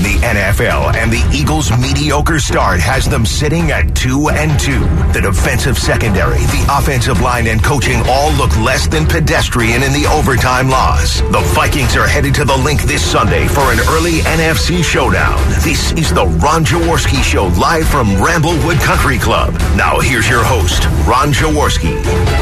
in the NFL, and the Eagles' mediocre start has them sitting at 2-2. The defensive secondary, the offensive line, and coaching all look less than pedestrian in the overtime loss. The Vikings are headed to the Link this Sunday for an early NFC showdown. This is the Ron Jaworski Show, live from Ramblewood Country Club. Now here's your host, Ron Jaworski.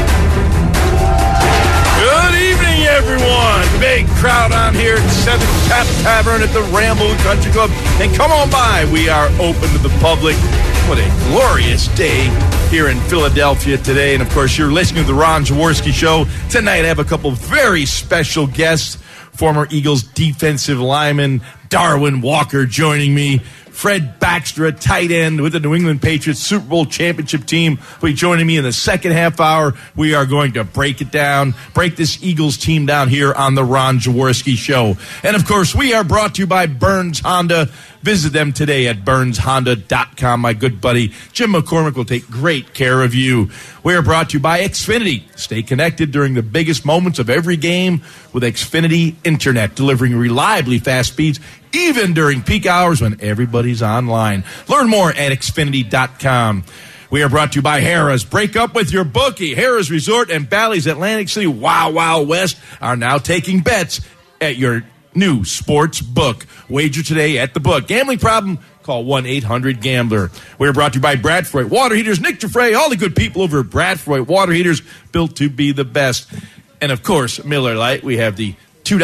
Good evening, everyone. Big crowd on here at 7th Tap Tavern at the Ramblewood Country Club. And come on by. We are open to the public. What a glorious day here in Philadelphia today. And, of course, you're listening to the Ron Jaworski Show. Tonight I have a couple of very special guests. Former Eagles defensive lineman Darwin Walker joining me. Fred Baxter, a tight end with the New England Patriots Super Bowl championship team, will be joining me in the second half hour. We are going to break it down, break this Eagles team down here on the Ron Jaworski Show. And, of course, we are brought to you by Burns Honda. Visit them today at BurnsHonda.com. My good buddy Jim McCormick will take great care of you. We are brought to you by Xfinity. Stay connected during the biggest moments of every game with Xfinity Internet, delivering reliably fast speeds even during peak hours when everybody's online. Learn more at Xfinity.com. We are brought to you by Harrah's. Break up with your bookie. Harrah's Resort and Bally's Atlantic City Wow Wow West are now taking bets at your new sports book. Wager today at the book. Gambling problem? Call 1-800-GAMBLER. We are brought to you by Bradford Water Heaters. Nick Giuffre, all the good people over at Bradford Water Heaters, built to be the best. And, of course, Miller Lite. We have the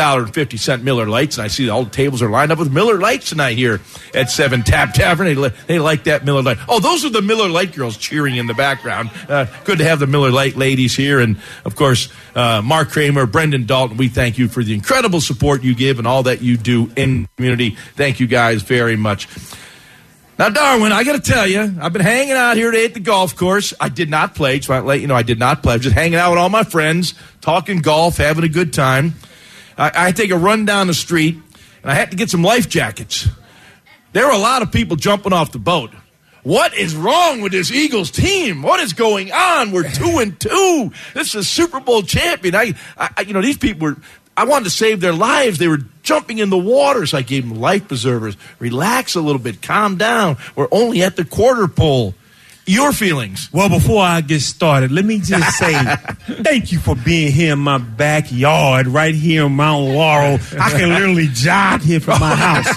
$2.50 Miller Lights, and I see all the tables are lined up with Miller Lights tonight here at 7 Tap Tavern. They like that Miller Lite. Oh, those are the Miller Lite girls cheering in the background. Good to have the Miller Lite ladies here, and, of course, Mark Kramer, Brendan Dalton, we thank you for the incredible support you give and all that you do in the community. Thank you guys very much. Now, Darwin, I got to tell you, I've been hanging out here today at the golf course. I did not play, so I'll let you know I did not play. I was just hanging out with all my friends, talking golf, having a good time. I take a run down the street, and I had to get some life jackets. There were a lot of people jumping off the boat. What is wrong with this Eagles team? What is going on? We're 2-2. This is a Super Bowl champion. These people were, I wanted to save their lives. They were jumping in the water, so I gave them life preservers. Relax a little bit. Calm down. We're only at the quarter pole. Your feelings? Well, before I get started, let me just say thank you for being here in my backyard, right here in Mount Laurel. I can literally jog here from my house.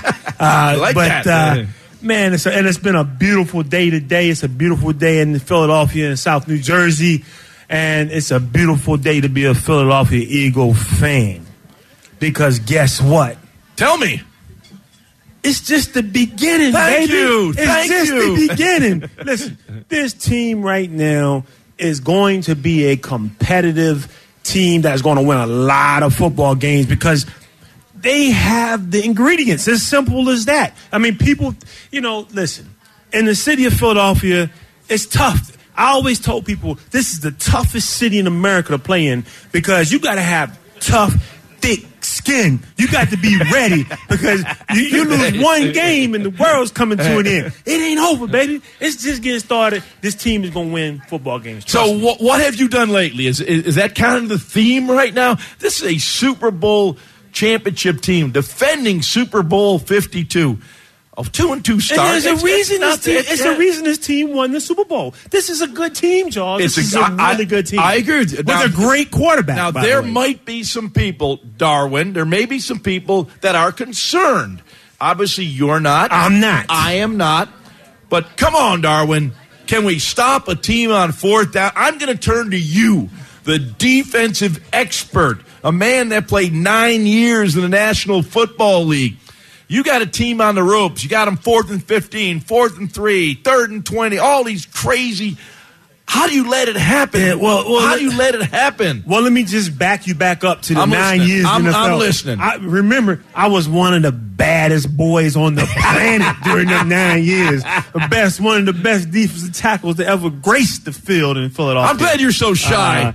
Man, it's been a beautiful day today. It's a beautiful day in Philadelphia and South New Jersey, and it's a beautiful day to be a Philadelphia Eagle fan. Because guess what? Tell me. It's just the beginning, baby. It's just the beginning. Listen, this team right now is going to be a competitive team that's going to win a lot of football games because they have the ingredients. As simple as that. I mean, people, listen, in the city of Philadelphia, it's tough. I always told people this is the toughest city in America to play in because you got to have tough, thick skin. You got to be ready because you lose one game and the world's coming to an end. It ain't over, baby. It's just getting started. This team is going to win football games. So what have you done lately? Is that kind of the theme right now? This is a Super Bowl championship team defending Super Bowl 52. 2-2 start. And there's a reason the reason this team won the Super Bowl. This is a good team, Charles. This is a really good team. I agree with you. With a great quarterback. Now, there might be some people, Darwin, there may be some people that are concerned. Obviously, you're not. I'm not. I am not. But come on, Darwin. Can we stop a team on fourth down? I'm going to turn to you, the defensive expert, a man that played 9 years in the National Football League. You got a team on the ropes. You got them 4th and 15, 4th and 3, 3rd and 20, all these crazy. How do you let it happen? Yeah, how do you let it happen? Well, let me just back you back up to the 9 years in the NFL. I'm listening. Remember, I was one of the baddest boys on the planet during them 9 years. One of the best defensive tackles to ever grace the field in Philadelphia. I'm glad you're so shy.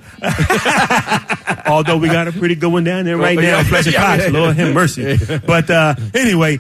Although we got a pretty good one down there right now. Fletcher Cox, Lord have mercy. But anyway,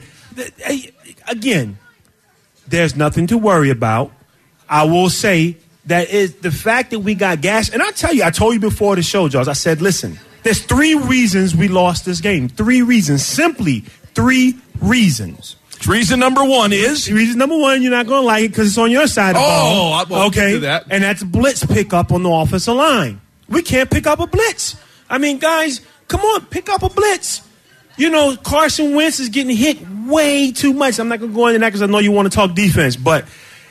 again, there's nothing to worry about. I will say that is the fact that we got gashed. And I told you before the show, Jaws, I said, listen, there's 3 reasons we lost this game. 3 reasons. Simply 3 reasons. Reason number one is? Reason number one, you're not going to like it because it's on your side of the ball. Well, okay. That. And that's blitz pickup on the offensive line. We can't pick up a blitz. I mean, guys, come on, pick up a blitz. You know, Carson Wentz is getting hit way too much. I'm not going to go into that because I know you want to talk defense, but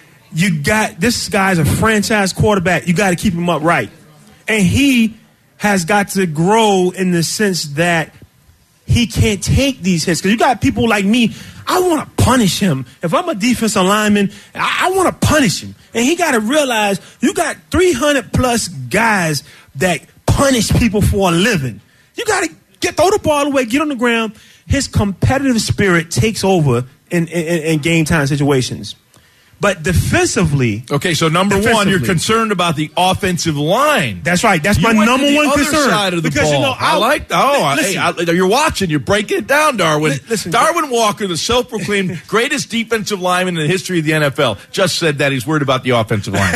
this guy's a franchise quarterback. You got to keep him upright. And he has got to grow in the sense that he can't take these hits. Because you got people like me, I want to punish him. If I'm a defensive lineman, I want to punish him. And he got to realize you got 300-plus guys that punish people for a living. You got to throw the ball away, get on the ground. His competitive spirit takes over in game time situations. But defensively... Okay, so number one, you're concerned about the offensive line. That's right. That's my number one concern. Other side of the because, ball. You know, you're watching. You're breaking it down, Darwin. Listen, Darwin Walker, the self-proclaimed greatest defensive lineman in the history of the NFL, just said that he's worried about the offensive line.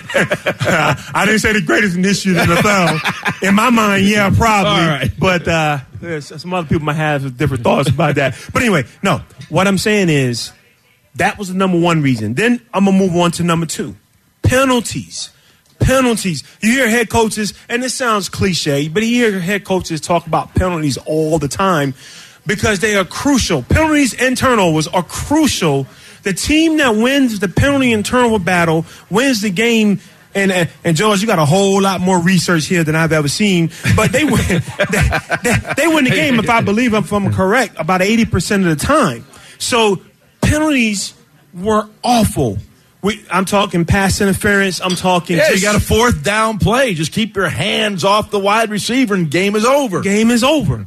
I didn't say the greatest in the history of the NFL. In my mind, yeah, probably. All right. But some other people might have different thoughts about that. But anyway, no. What I'm saying is... that was the number one reason. Then I'm going to move on to number two. Penalties. You hear head coaches, and this sounds cliche, but you hear head coaches talk about penalties all the time because they are crucial. Penalties and turnovers are crucial. The team that wins the penalty and turnover battle wins the game. And George, you got a whole lot more research here than I've ever seen. But they win, they win the game, if I'm correct, about 80% of the time. So penalties were awful. I'm talking pass interference. I'm talking. Yeah, you got a fourth down play. Just keep your hands off the wide receiver, and game is over. Game is over.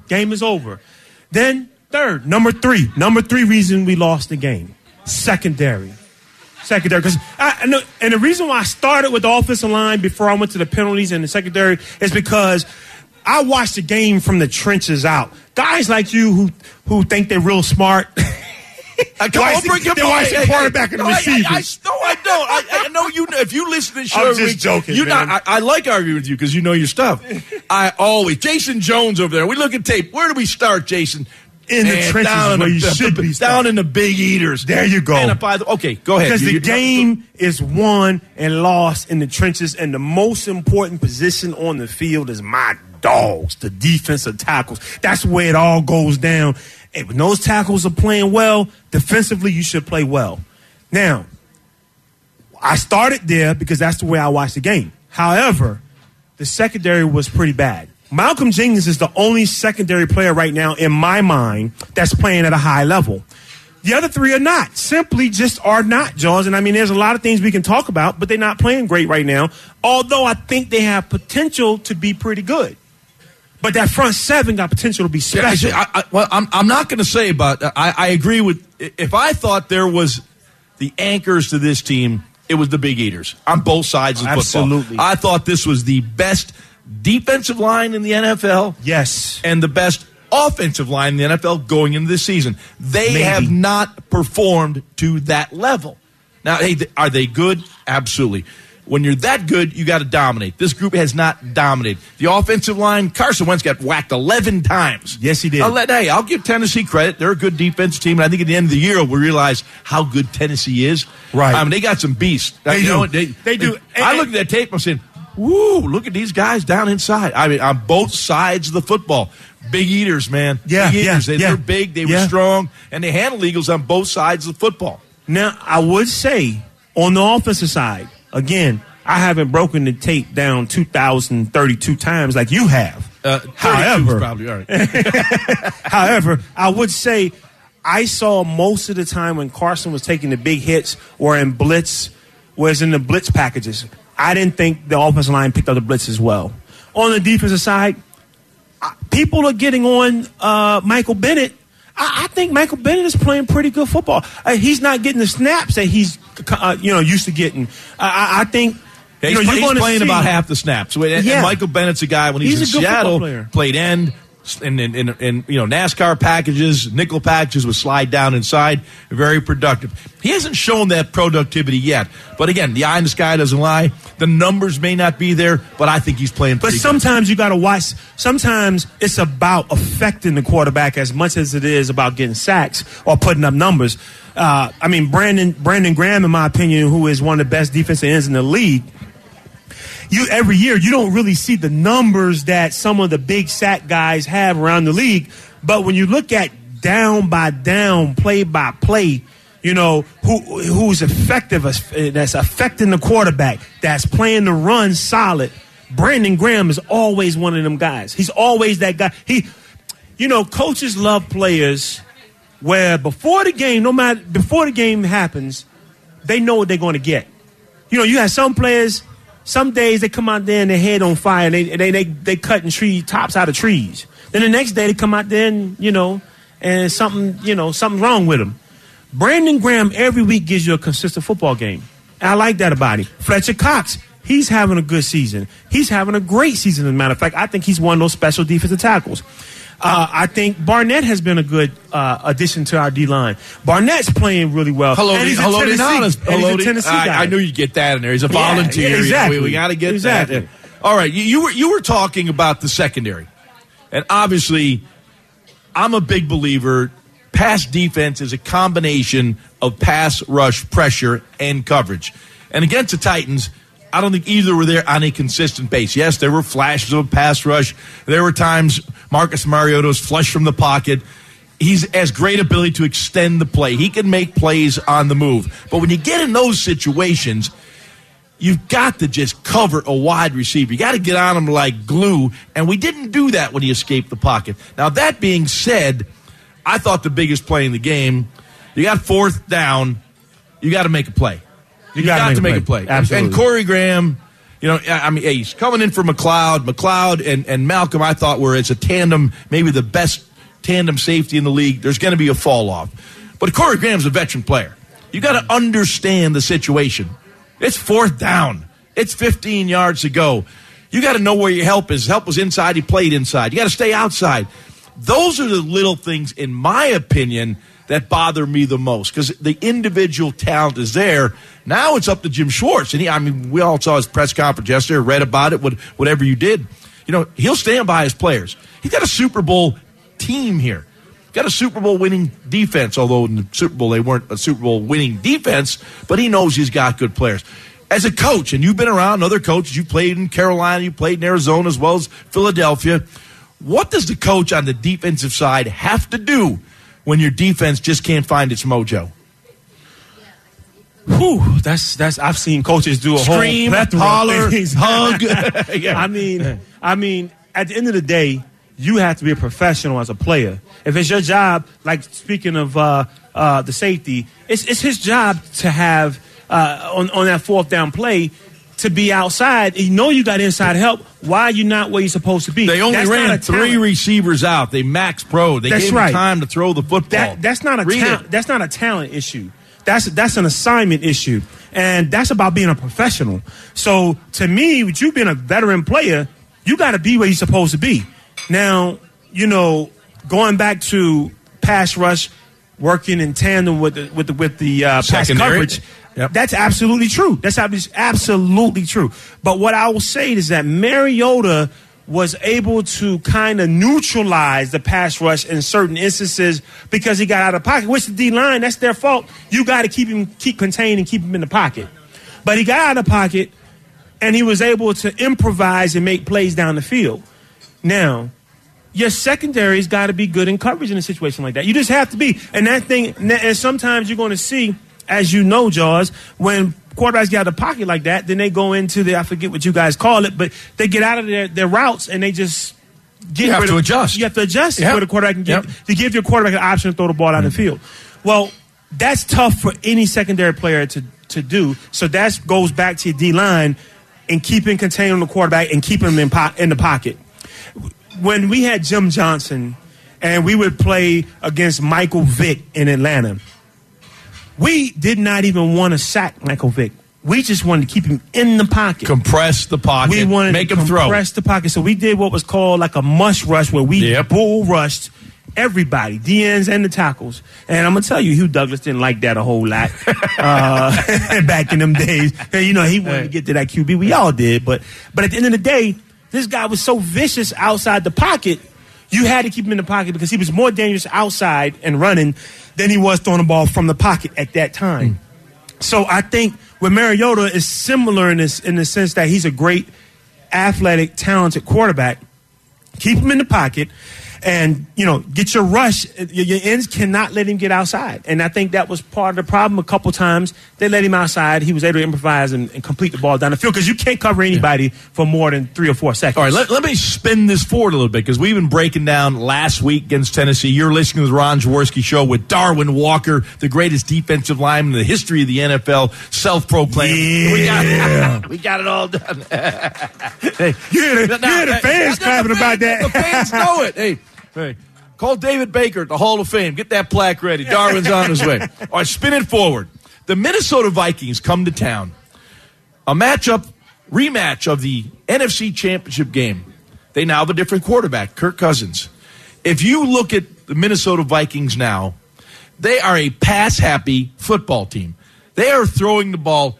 Then number three reason we lost the game: secondary. Because and the reason why I started with the offensive line before I went to the penalties and the secondary is because I watched the game from the trenches out. Guys like you who think they're real smart. They're watching quarterback and receiver. No, I don't. I know you. If you listen to the show, I'm just joking. I like arguing with you because you know your stuff. Jason Jones over there. We look at tape. Where do we start, Jason? In the trenches where you should be. Down in the big eaters. There you go. Okay, go ahead. Because the game is won and lost in the trenches, and the most important position on the field is my dogs, the defensive tackles. That's where it all goes down. And when those tackles are playing well, defensively you should play well. Now, I started there because that's the way I watched the game. However, the secondary was pretty bad. Malcolm Jenkins is the only secondary player right now in my mind that's playing at a high level. The other three are not. Simply just are not, Jaws. And I mean, there's a lot of things we can talk about, but they're not playing great right now, although I think they have potential to be pretty good. But that front seven got potential to be special. I'm not going to say, but I agree with. If I thought there was the anchors to this team, it was the big eaters on both sides of football. Absolutely. I thought this was the best defensive line in the NFL. Yes. And the best offensive line in the NFL going into this season. They have not performed to that level. Now, hey, are they good? Absolutely. When you're that good, you got to dominate. This group has not dominated. The offensive line, Carson Wentz got whacked 11 times. Yes, he did. I'll give Tennessee credit. They're a good defensive team, and I think at the end of the year we'll realize how good Tennessee is. Right. I mean, they got some beasts. They do. I look at that tape, I'm saying, woo, look at these guys down inside. I mean, on both sides of the football. Big eaters, man. Yeah, big eaters. They're big, they were strong, and they handled Eagles on both sides of the football. Now, I would say, on the offensive side, again, I haven't broken the tape down 2,032 times like you have. However, probably, all right. However, I would say I saw most of the time when Carson was taking the big hits or in blitz, was in the blitz packages. I didn't think the offensive line picked up the blitz as well. On the defensive side, people are getting on Michael Bennett. I think Michael Bennett is playing pretty good football. He's not getting the snaps that he's used to getting. I think he's playing about half the snaps. And Michael Bennett's a guy when he's in Seattle, played end, And NASCAR packages, nickel packages would slide down inside. Very productive. He hasn't shown that productivity yet. But again, the eye in the sky doesn't lie. The numbers may not be there, but I think he's playing pretty good. But sometimes you got to watch. Sometimes it's about affecting the quarterback as much as it is about getting sacks or putting up numbers. Brandon Graham, in my opinion, who is one of the best defensive ends in the league, every year you don't really see the numbers that some of the big sack guys have around the league. But when you look at down by down, play by play, who's effective, that's affecting the quarterback, that's playing the run solid, Brandon Graham is always one of them guys. He's always that guy. Coaches love players where before the game happens, they know what they're going to get. You have some players. Some days they come out there and their head on fire. They cutting tops out of trees. Then the next day they come out there and something's wrong with them. Brandon Graham every week gives you a consistent football game. And I like that about him. Fletcher Cox, he's having a good season. He's having a great season. As a matter of fact, I think he's one of those special defensive tackles. I think Barnett has been a good addition to our D-line. Barnett's playing really well. He's a Tennessee guy. I knew you'd get that in there. He's a volunteer. Yeah, exactly. We got to get exactly. that. All right, you were talking about the secondary. And obviously, I'm a big believer. Pass defense is a combination of pass rush, pressure, and coverage. And against the Titans, I don't think either were there on a consistent base. Yes, there were flashes of a pass rush. There were times Marcus Mariota was flush from the pocket. He has great ability to extend the play. He can make plays on the move. But when you get in those situations, you've got to just cover a wide receiver. You got to get on him like glue, and we didn't do that when he escaped the pocket. Now, that being said, I thought the biggest play in the game, you got fourth down, you got to make a play. You got to make a play. Absolutely. And Corey Graham, he's coming in for McLeod. McLeod and Malcolm, I thought, were as a tandem, maybe the best tandem safety in the league. There's going to be a fall off. But Corey Graham's a veteran player. You got to understand the situation. It's fourth down. It's 15 yards to go. You got to know where your help is. Help was inside. He played inside. You got to stay outside. Those are the little things, in my opinion, that bother me the most, because the individual talent is there. Now it's up to Jim Schwartz. And we all saw his press conference yesterday, read about it, whatever you did. He'll stand by his players. He's got a Super Bowl team here. Got a Super Bowl winning defense, although in the Super Bowl they weren't a Super Bowl winning defense, but he knows he's got good players. As a coach, and you've been around other coaches, you played in Carolina, you played in Arizona as well as Philadelphia, what does the coach on the defensive side have to do when your defense just can't find its mojo? That's I've seen coaches do a scream, whole holler, hug. Yeah. I mean, at the end of the day, you have to be a professional as a player. If it's your job, like speaking of the safety, it's his job to have on that fourth down play to be outside. You got inside help. Why are you not where you're supposed to be? They only ran 3 receivers out. They max pro. They gave him time to throw the football. That's not a talent issue. That's an assignment issue, and that's about being a professional. So to me, with you being a veteran player, you got to be where you're supposed to be. Now, going back to pass rush, working in tandem with the pass coverage. Yep. That's absolutely true. That's absolutely true. But what I will say is that Mariota was able to kind of neutralize the pass rush in certain instances because he got out of pocket, which the D-line, that's their fault. You got to keep contained and keep him in the pocket. But he got out of the pocket, and he was able to improvise and make plays down the field. Now, your secondary's got to be good in coverage in a situation like that. You just have to be. And sometimes you're going to see, as you know, Jaws, when quarterbacks get out of the pocket like that, then they go into I forget what you guys call it, but they get out of their routes and they just get You have to adjust. You have to adjust where the quarterback can get to give your quarterback an option to throw the ball down the field. Well, that's tough for any secondary player to do. So that goes back to your D-line and keeping contained on the quarterback and keeping him in the pocket. When we had Jim Johnson and we would play against Michael Vick in Atlanta, we did not even want to sack Michael Vick. We just wanted to keep him in the pocket. Compress the pocket. We wanted make to him throw. Compress the pocket. So we did what was called like a mush rush, where we bull rushed everybody, DNs and the tackles. And I'm going to tell you, Hugh Douglas didn't like that a whole lot back in them days. He wanted to get to that QB. We all did. But at the end of the day, this guy was so vicious outside the pocket, you had to keep him in the pocket because he was more dangerous outside and running than he was throwing the ball from the pocket at that time. So I think with Mariota is similar in the sense that he's a great, athletic, talented quarterback. Keep him in the pocket and, get your rush. Your ends cannot let him get outside. And I think that was part of the problem. A couple times they let him outside. He was able to improvise and complete the ball down the field because you can't cover anybody for more than 3 or 4 seconds. All right, let me spin this forward a little bit because we've been breaking down last week against Tennessee. You're listening to the Ron Jaworski Show with Darwin Walker, the greatest defensive lineman in the history of the NFL, self-proclaimed. Yeah. We got it all done. Hey, you hear the fans clapping about that. The fans know it. Hey, call David Baker at the Hall of Fame. Get that plaque ready. Darwin's on his way. All right, spin it forward. The Minnesota Vikings come to town. A rematch of the NFC Championship game. They now have a different quarterback, Kirk Cousins. If you look at the Minnesota Vikings now, they are a pass-happy football team. They are throwing the ball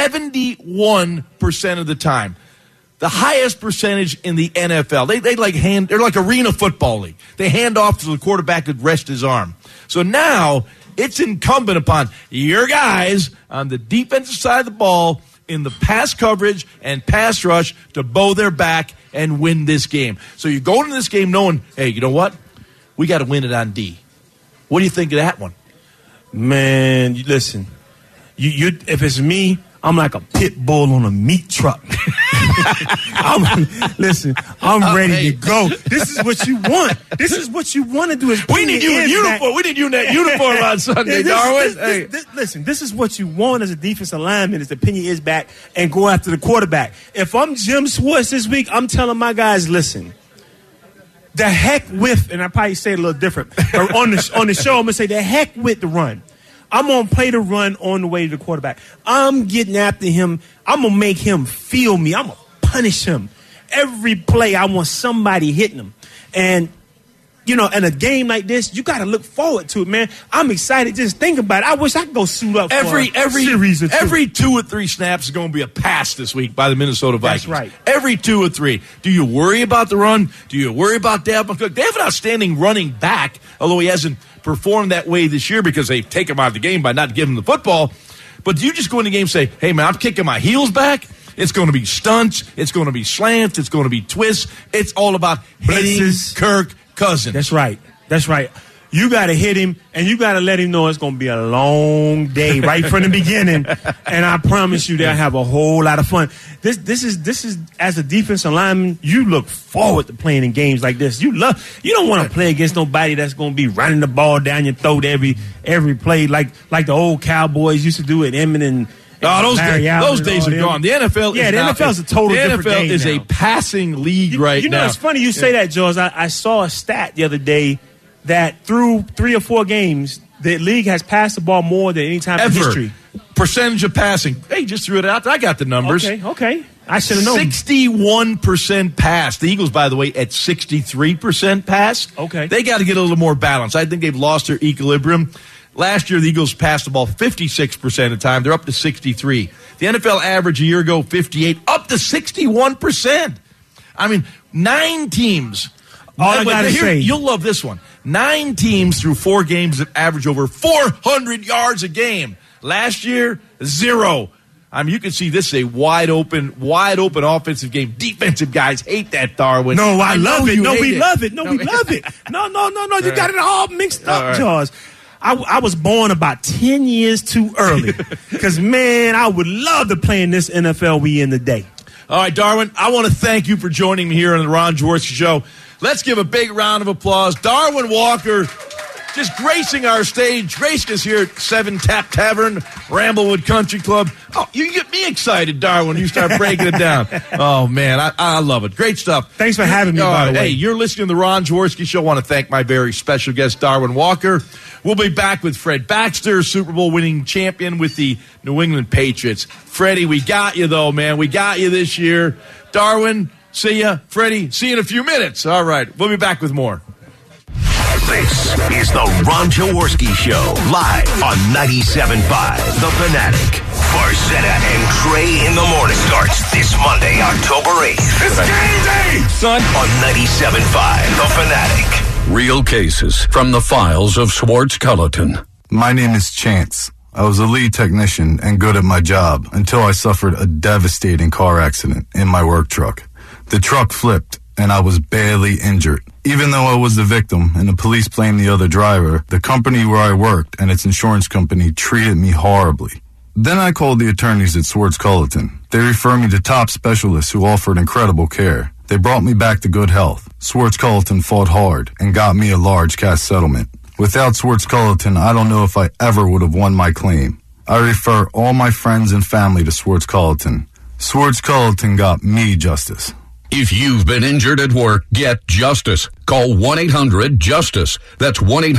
71% of the time. The highest percentage in the NFL. They're like Arena Football League. They hand off to the quarterback to rest his arm. So now it's incumbent upon your guys on the defensive side of the ball in the pass coverage and pass rush to bow their back and win this game. So you go into this game knowing, hey, you know what? We got to win it on D. What do you think of that one? Man, listen. If it's me, I'm like a pit bull on a meat truck. I'm ready to go. This is what you want. This is what you want to do. We need you in uniform. We need you in that uniform on Sunday, Darwin. Listen, this is what you want as a defensive lineman is to pin your ears back and go after the quarterback. If I'm Jim Schwartz this week, I'm telling my guys, listen, the heck with, and I probably say it a little different, but on the show, I'm going to say the heck with the run. I'm going to play the run on the way to the quarterback. I'm getting after him. I'm going to make him feel me. I'm going to punish him. Every play, I want somebody hitting him. And, in a game like this, you got to look forward to it, man. I'm excited. Just think about it. I wish I could go suit up for a series or two. Every 2 or 3 snaps is going to be a pass this week by the Minnesota Vikings. That's right. Every 2 or 3. Do you worry about the run? Do you worry about Dalvin Cook? They have an outstanding running back, although he hasn't performed that way this year because they take him out of the game by not giving him the football. But do you just go in the game and say, hey, man, I'm kicking my heels back? It's going to be stunts. It's going to be slants. It's going to be twists. It's all about hitting Kirk Cousins. That's right. You got to hit him, and you got to let him know it's going to be a long day right from the beginning. And I promise you, they'll have a whole lot of fun. This is as a defensive lineman, you look forward to playing in games like this. You don't want to play against nobody that's going to be running the ball down your throat every play like the old Cowboys used to do at Emmett and. Those days are gone. The NFL is a total different game. The NFL is a passing league right now. It's funny you say that, Jaws. I saw a stat the other day that through 3 or 4 games, the league has passed the ball more than any time in history. Percentage of passing. Hey, just threw it out. I got the numbers. Okay. I should have known. 61% pass. The Eagles, by the way, at 63% pass. Okay. They got to get a little more balance. I think they've lost their equilibrium. Last year, the Eagles passed the ball 56% of the time. They're up to 63. The NFL average a year ago, 58, up to 61%. I mean, 9 teams. You'll love this one. 9 teams through 4 games that average over 400 yards a game. Last year, 0. I mean, you can see this is a wide open offensive game. Defensive guys hate that, Darwin. No, I love it. No, we love it. No, we love it. No. You got it all mixed up, Jaws. I was born about 10 years too early because, man, I would love to play in this NFL we in today. All right, Darwin, I want to thank you for joining me here on the Ron Jaworski Show. Let's give a big round of applause. Darwin Walker, just gracing our stage, gracing us here at 7 Tap Tavern, Ramblewood Country Club. Oh, you get me excited, Darwin, when you start breaking it down. Oh, man, I love it. Great stuff. Thanks for having me, by the way. Hey, you're listening to the Ron Jaworski Show. I want to thank my very special guest, Darwin Walker. We'll be back with Fred Baxter, Super Bowl winning champion with the New England Patriots. Freddie, we got you, though, man. We got you this year. Darwin, see ya. Freddie, see you in a few minutes. All right, we'll be back with more. This is the Ron Jaworski Show, live on 97.5 The Fanatic. Barcetta and Trey in the morning starts this Monday, October 8th. It's game day, son! On 97.5 The Fanatic. Real cases from the files of Schwartz Culleton. My name is Chance. I was a lead technician and good at my job until I suffered a devastating car accident in my work truck. The truck flipped and I was barely injured. Even though I was the victim and the police blamed the other driver, the company where I worked and its insurance company treated me horribly. Then I called the attorneys at Schwartz Culleton. They referred me to top specialists who offered incredible care. They brought me back to good health. Schwartz Culleton fought hard and got me a large cash settlement. Without Schwartz Culleton, I don't know if I ever would have won my claim. I refer all my friends and family to Schwartz Culleton. Schwartz Culleton got me justice. If you've been injured at work, get justice. Call 1-800-JUSTICE. That's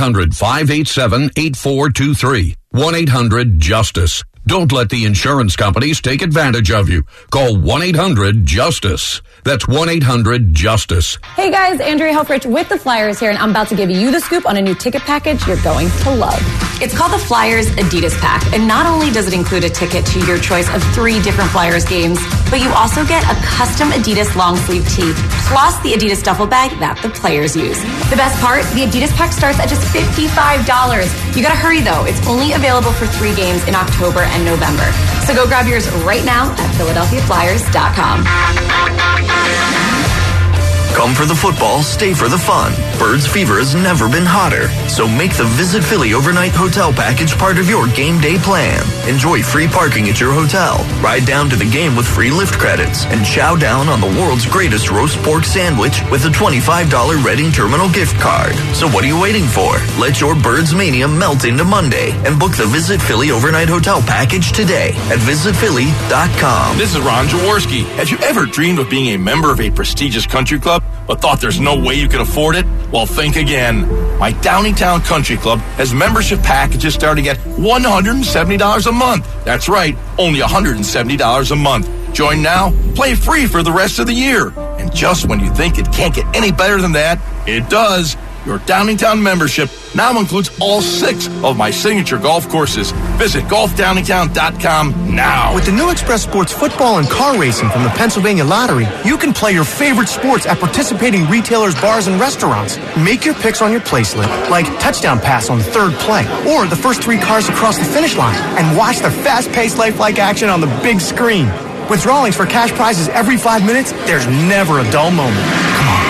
1-800-587-8423. 1-800-JUSTICE. Don't let the insurance companies take advantage of you. Call 1-800-JUSTICE. That's 1-800-JUSTICE. Hey guys, Andrea Helfrich with the Flyers here, and I'm about to give you the scoop on a new ticket package you're going to love. It's called the Flyers Adidas Pack, and not only does it include a ticket to your choice of 3 different Flyers games, but you also get a custom Adidas long sleeve tee, plus the Adidas duffel bag that the players use. The best part, the Adidas Pack starts at just $55. You gotta hurry though, it's only available for 3 games in October and November. So go grab yours right now at PhiladelphiaFlyers.com. Come for the football, stay for the fun. Birds Fever has never been hotter. So make the Visit Philly overnight hotel package part of your game day plan. Enjoy free parking at your hotel, ride down to the game with free Lyft credits, and chow down on the world's greatest roast pork sandwich with a $25 Reading Terminal gift card. So what are you waiting for? Let your Birds Mania melt into Monday and book the Visit Philly overnight hotel package today at visitphilly.com. This is Ron Jaworski. Have you ever dreamed of being a member of a prestigious country club, but thought there's no way you can afford it? Well, think again. My Downingtown Country Club has membership packages starting at $170 a month. That's right, only $170 a month. Join now, play free for the rest of the year. And just when you think it can't get any better than that, it does. Your Downingtown membership now includes all 6 of my signature golf courses. Visit golfdowningtown.com now. With the new Express Sports football and car racing from the Pennsylvania Lottery, you can play your favorite sports at participating retailers, bars, and restaurants. Make your picks on your play slip, like touchdown pass on the 3rd play, or the first 3 cars across the finish line, and watch the fast-paced lifelike action on the big screen. With drawings for cash prizes every 5 minutes, there's never a dull moment. Come on.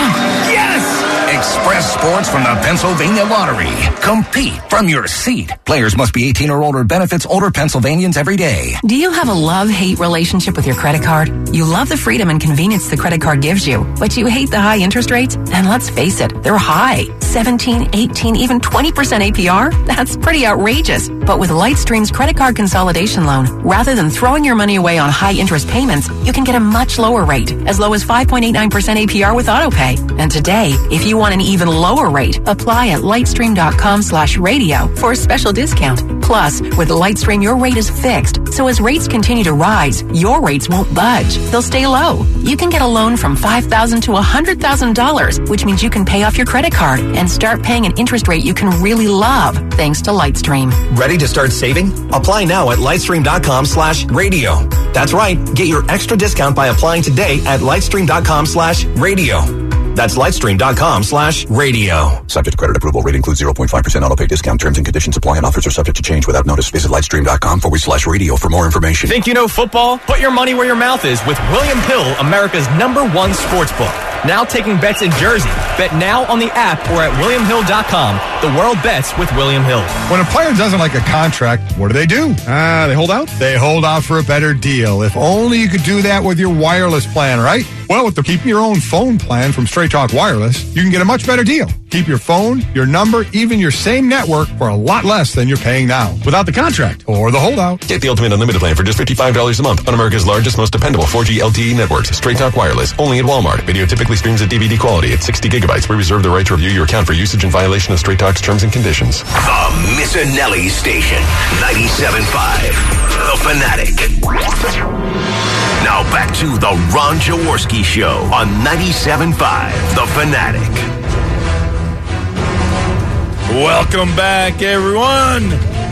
Yes! Express Sports from the Pennsylvania Lottery. Compete from your seat. Players must be 18 or older. Benefits older Pennsylvanians every day. Do you have a love-hate relationship with your credit card? You love the freedom and convenience the credit card gives you, but you hate the high interest rates? And let's face it, they're high. 17, 18, even 20% APR? That's pretty outrageous. But with Lightstream's credit card consolidation loan, rather than throwing your money away on high interest payments, you can get a much lower rate, as low as 5.89% APR with AutoPay. And today, if you want an even lower rate, apply at lightstream.com/radio for a special discount. Plus, with Lightstream, your rate is fixed. So as rates continue to rise, your rates won't budge. They'll stay low. You can get a loan from $5,000 to $100,000, which means you can pay off your credit card and start paying an interest rate you can really love, thanks to Lightstream. Ready to start saving? Apply now at lightstream.com/radio. That's right. Get your extra discount by applying today at lightstream.com/radio. That's lightstream.com/radio. Subject to credit approval. Rate includes 0.5% auto pay discount. Terms and conditions apply, and offers are subject to change without notice. Visit lightstream.com/radio for more information. Think you know football? Put your money where your mouth is with William Hill, America's #1 sportsbook. Now taking bets in Jersey. Bet now on the app or at WilliamHill.com. The world bets with William Hill. When a player doesn't like a contract, what do? They hold out? They hold out for a better deal. If only you could do that with your wireless plan, right? Well, with the Keep Your Own Phone plan from Straight Talk Wireless, you can get a much better deal. Keep your phone, your number, even your same network for a lot less than you're paying now. Without the contract or the holdout. Get the Ultimate Unlimited plan for just $55 a month on America's largest, most dependable 4G LTE networks. Straight Talk Wireless. Only at Walmart. Video typically streams at DVD quality at 60 gigabytes. We reserve the right to review your account for usage in violation of Straight Talk's terms and conditions. The Missinelli Station. 97.5. The Fanatic. Now back to the Ron Jaworski Show on 97.5. The Fanatic. Welcome back, everyone.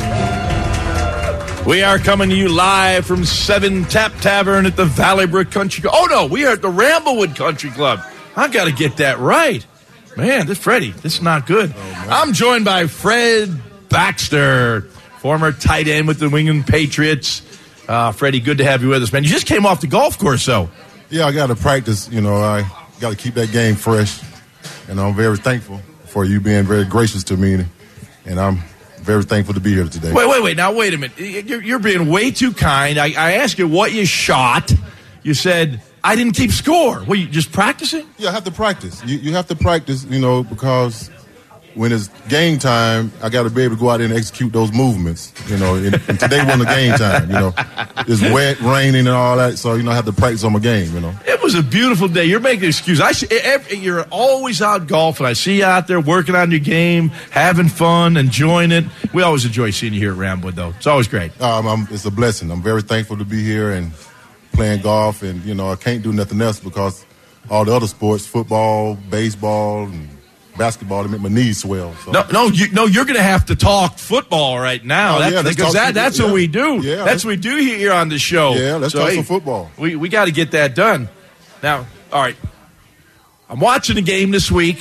We are coming to you live from 7 Tap Tavern at the Valleybrook Country Club. Oh, no, we are at the Ramblewood Country Club. I got to get that right. Man, this is not good. I'm joined by Fred Baxter, former tight end with the New England Patriots. Freddie, good to have you with us, man. You just came off the golf course, though. Yeah, I got to practice. I got to keep that game fresh. And I'm very thankful for you being very gracious to me, and I'm very thankful to be here today. Wait. Now, wait a minute. You're being way too kind. I asked you what you shot. You said, I didn't keep score. Were you just practicing? Yeah, I have to practice. You have to practice, because when it's game time, I got to be able to go out there and execute those movements, and today wasn't the game time, It's wet, raining, and all that, so, I have to practice on my game, It was a beautiful day. You're making an excuse. You're always out golfing. I see you out there working on your game, having fun, enjoying it. We always enjoy seeing you here at Ramblewood, though. It's always great. It's a blessing. I'm very thankful to be here and playing golf, and, I can't do nothing else because all the other sports, football, baseball, and basketball, to make my knees swell. So. No, you're going to have to talk football right now. That's what we do. Yeah, that's what we do here on the show. Yeah, let's talk some football. We got to get that done. Now, all right, I'm watching the game this week.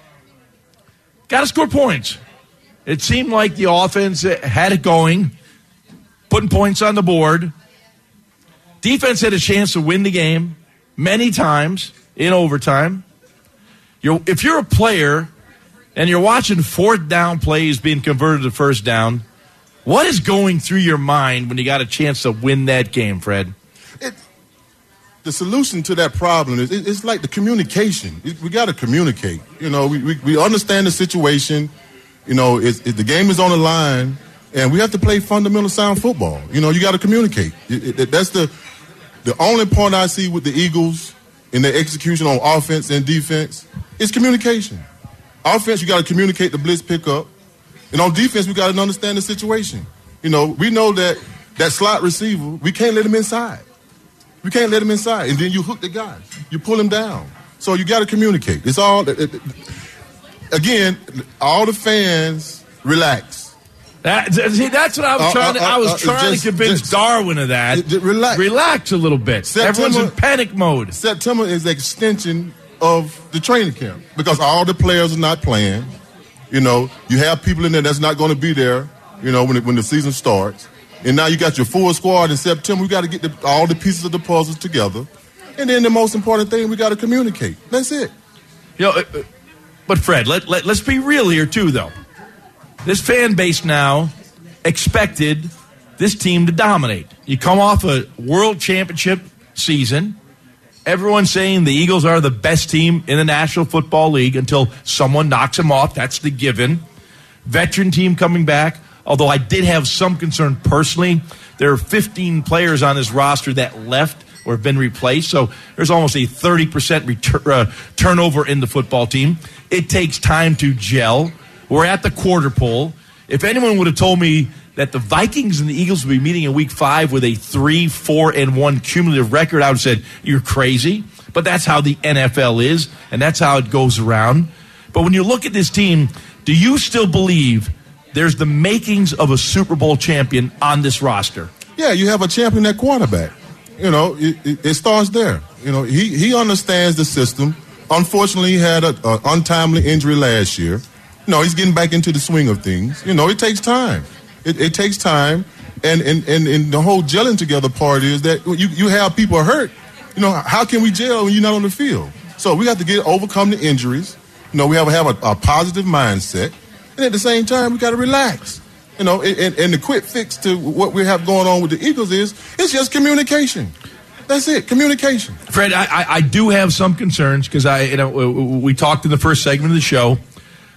Got to score points. It seemed like the offense had it going, putting points on the board. Defense had a chance to win the game many times in overtime. If you're a player and you're watching fourth down plays being converted to first down, what is going through your mind when you got a chance to win that game, Fred? The solution to that problem is it's like the communication. We got to communicate. We understand the situation. The game is on the line, and we have to play fundamental sound football. You got to communicate. That's the only point I see with the Eagles in their execution on offense and defense. It's communication. Offense, you got to communicate the blitz pickup. And on defense, we got to understand the situation. We know that slot receiver, we can't let him inside. We can't let him inside. And then you hook the guy. You pull him down. So you got to communicate. It's all, again, all the fans relax. That's what I was trying to. I was trying to convince Darwin of that. Relax a little bit. Everyone's in panic mode. September is the extension of the training camp because all the players are not playing. You have people in there that's not going to be there. When the season starts, and now you got your full squad in September. We got to get all the pieces of the puzzle together, and then the most important thing, we got to communicate. That's it. But Fred, let's be real here too, though. This fan base now expected this team to dominate. You come off a world championship season. Everyone's saying the Eagles are the best team in the National Football League until someone knocks them off. That's the given. Veteran team coming back, although I did have some concern personally. There are 15 players on this roster that left or have been replaced, so there's almost a 30% turnover in the football team. It takes time to gel. We're at the quarter pole. If anyone would have told me that the Vikings and the Eagles would be meeting in Week 5 with a 3-4-1 cumulative record, I would have said, you're crazy. But that's how the NFL is, and that's how it goes around. But when you look at this team, do you still believe there's the makings of a Super Bowl champion on this roster? Yeah, you have a champion at quarterback. It starts there. He understands the system. Unfortunately, he had an untimely injury last year. He's getting back into the swing of things. It takes time. It takes time, and the whole gelling together part is that you have people hurt. How can we gel when you're not on the field? So we have to overcome the injuries. We have to have a positive mindset, and at the same time we got to relax. And the quick fix to what we have going on with the Eagles it's just communication. That's it, communication. Fred, I do have some concerns because we talked in the first segment of the show.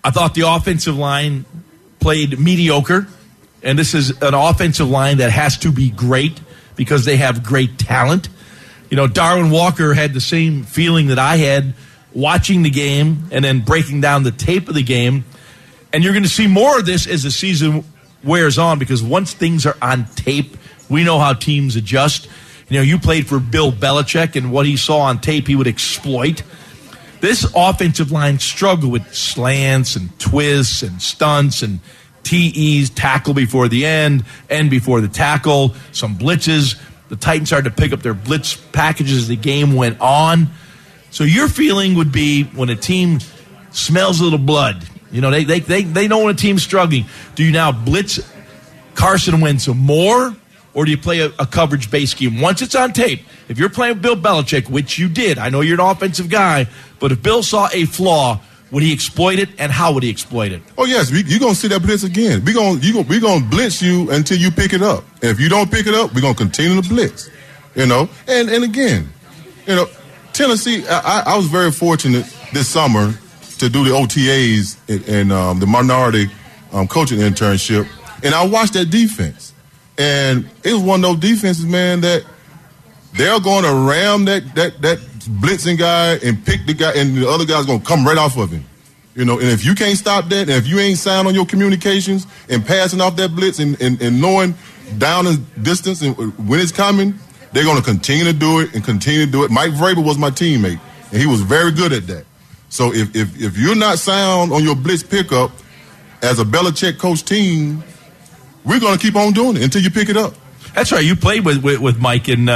I thought the offensive line played mediocre, and this is an offensive line that has to be great because they have great talent. You know, Darwin Walker had the same feeling that I had watching the game and then breaking down the tape of the game. And you're going to see more of this as the season wears on, because once things are on tape, we know how teams adjust. You know, you played for Bill Belichick, and what he saw on tape he would exploit. This offensive line struggled with slants and twists and stunts and TEs, tackle before the end before the tackle, some blitzes. The Titans started to pick up their blitz packages as the game went on. So your feeling would be when a team smells a little blood, you know, they know when a team's struggling. Do you now blitz Carson Wentz more, or do you play a coverage-based scheme? Once it's on tape, if you're playing with Bill Belichick, which you did, I know you're an offensive guy, but if Bill saw a flaw, would he exploit it, and how would he exploit it? Oh, yes, you're going to see that blitz again. We're going to blitz you until you pick it up. And if you don't pick it up, we're going to continue to blitz, you know. And again, you know, Tennessee, I was very fortunate this summer to do the OTAs and the minority coaching internship, and I watched that defense. And it was one of those defenses, man, that they're going to ram that blitzing guy and pick the guy, and the other guy's going to come right off of him. You know, and if you can't stop that, and if you ain't sound on your communications and passing off that blitz and knowing down and distance and when it's coming, they're going to continue to do it and continue to do it. Mike Vrabel was my teammate, and he was very good at that. So if you're not sound on your blitz pickup as a Belichick coach team, we're going to keep on doing it until you pick it up. That's right. You played with Mike in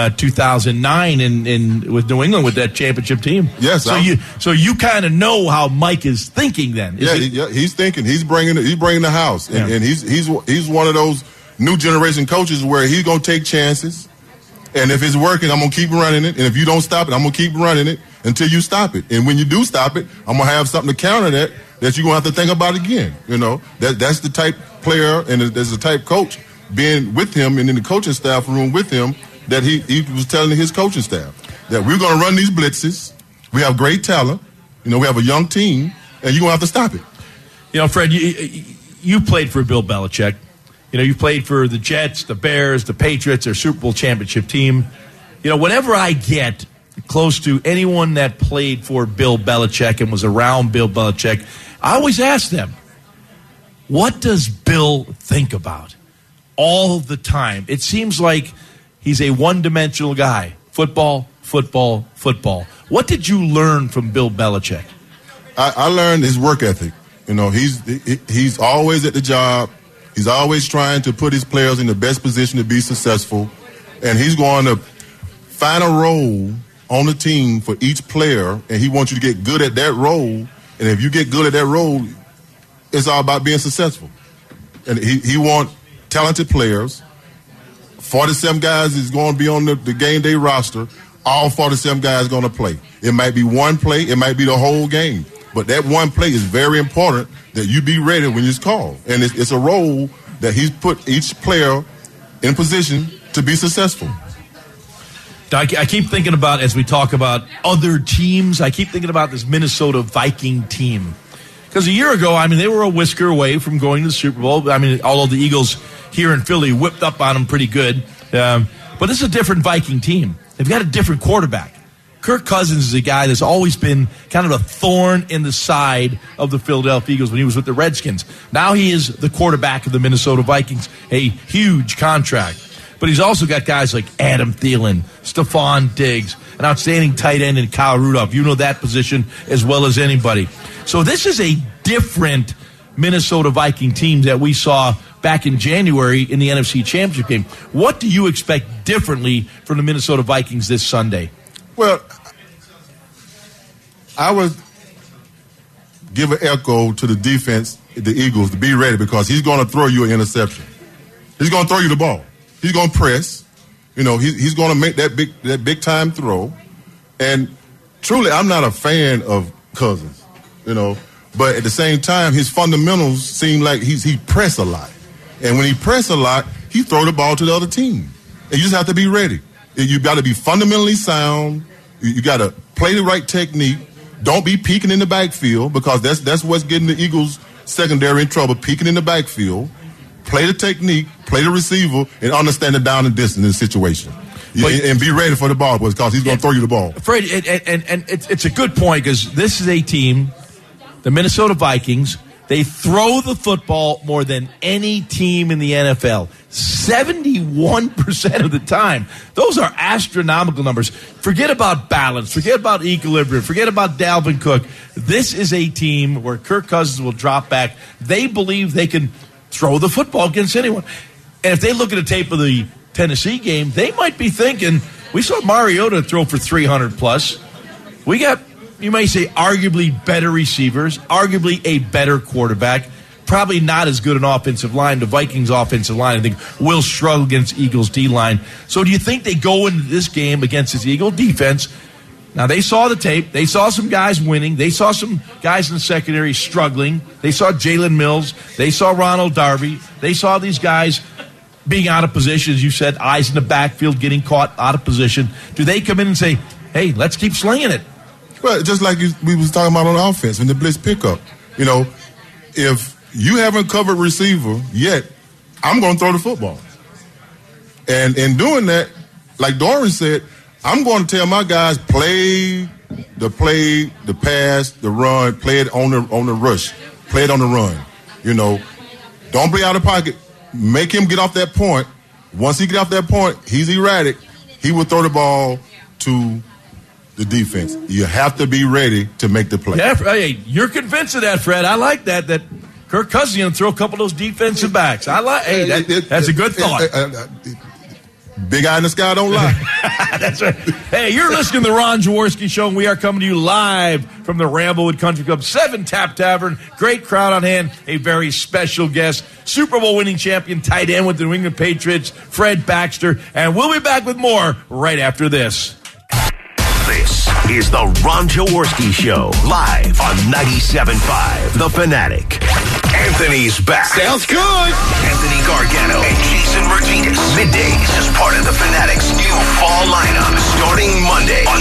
2009 in with New England with that championship team. Yes. So you kind of know how Mike is thinking then. He's thinking. He's bringing the house, and he's one of those new generation coaches where he's going to take chances. And if it's working, I'm going to keep running it. And if you don't stop it, I'm going to keep running it until you stop it. And when you do stop it, I'm going to have something to counter that you're going to have to think about again. You know, that's the type player and there's the type coach being with him and in the coaching staff room with him that he was telling his coaching staff that we're going to run these blitzes. We have great talent. You know, we have a young team, and you're going to have to stop it. You know, Fred, you played for Bill Belichick. You know, you played for the Jets, the Bears, the Patriots, their Super Bowl championship team. You know, whenever I get close to anyone that played for Bill Belichick and was around Bill Belichick, I always ask them, what does Bill think about all the time? It seems like he's a one-dimensional guy. Football, football, football. What did you learn from Bill Belichick? I learned his work ethic. You know, he's always at the job. He's always trying to put his players in the best position to be successful. And he's going to find a role on the team for each player, and he wants you to get good at that role. And if you get good at that role, it's all about being successful. And he wants talented players. 47 guys is going to be on the game day roster. All 47 guys are going to play. It might be one play. It might be the whole game. But that one play is very important that you be ready when it's called. And it's a role that he's put each player in position to be successful. I keep thinking about, as we talk about other teams, I keep thinking about this Minnesota Viking team. Because a year ago, I mean, they were a whisker away from going to the Super Bowl. I mean, although the Eagles here in Philly whipped up on them pretty good. But this is a different Viking team. They've got a different quarterback. Kirk Cousins is a guy that's always been kind of a thorn in the side of the Philadelphia Eagles when he was with the Redskins. Now he is the quarterback of the Minnesota Vikings, a huge contract. But he's also got guys like Adam Thielen, Stephon Diggs, an outstanding tight end in Kyle Rudolph. You know that position as well as anybody. So this is a different Minnesota Viking team that we saw back in January in the NFC Championship game. What do you expect differently from the Minnesota Vikings this Sunday? Well, I would give an echo to the defense, the Eagles, to be ready because he's going to throw you an interception. He's going to throw you the ball. He's going to press. You know, he's going to make that big time throw. And truly, I'm not a fan of Cousins, you know. But at the same time, his fundamentals seem like he press a lot. And when he press a lot, he throw the ball to the other team. And you just have to be ready. You got to be fundamentally sound. You got to play the right technique. Don't be peeking in the backfield because that's what's getting the Eagles secondary in trouble, peeking in the backfield, play the technique, play the receiver, and understand the down and distance in the situation. And be ready for the ball, because he's going to throw you the ball. Fred, and it's a good point, because this is a team, the Minnesota Vikings, they throw the football more than any team in the NFL. 71% of the time. Those are astronomical numbers. Forget about balance. Forget about equilibrium. Forget about Dalvin Cook. This is a team where Kirk Cousins will drop back. They believe they can throw the football against anyone. And if they look at the tape of the Tennessee game, they might be thinking, we saw Mariota throw for 300 plus. We got, you may say, arguably better receivers, arguably a better quarterback, probably not as good an offensive line. The Vikings offensive line, I think, will struggle against Eagles D-line. So do you think they go into this game against this Eagle defense? Now, they saw the tape. They saw some guys winning. They saw some guys in the secondary struggling. They saw Jalen Mills. They saw Ronald Darby. They saw these guys being out of position, as you said, eyes in the backfield, getting caught out of position. Do they come in and say, hey, let's keep slinging it? Well, just like we was talking about on offense in the blitz pickup. You know, if you haven't covered receiver yet, I'm going to throw the football. And in doing that, like Doran said, I'm going to tell my guys, play, the pass, the run, play it on the rush, play it on the run. You know, don't be out of pocket. Make him get off that point. Once he get off that point, he's erratic. He will throw the ball to the defense. You have to be ready to make the play. Yeah, hey, you're convinced of that, Fred. I like that Kirk Cousins going to throw a couple of those defensive backs. That's a good thought. Big eye in the sky don't lie. That's right. Hey, you're listening to the Ron Jaworski Show, and we are coming to you live from the Ramblewood Country Club 7 Tap Tavern. Great crowd on hand. A very special guest, Super Bowl winning champion, tight end with the New England Patriots, Fred Baxter. And we'll be back with more right after this. This is the Ron Jaworski Show, live on 97.5 The Fanatic. Anthony's back. Sounds good. Anthony Gargano and Jason Martinez. Middays as part of The Fanatic's new fall lineup, starting Monday on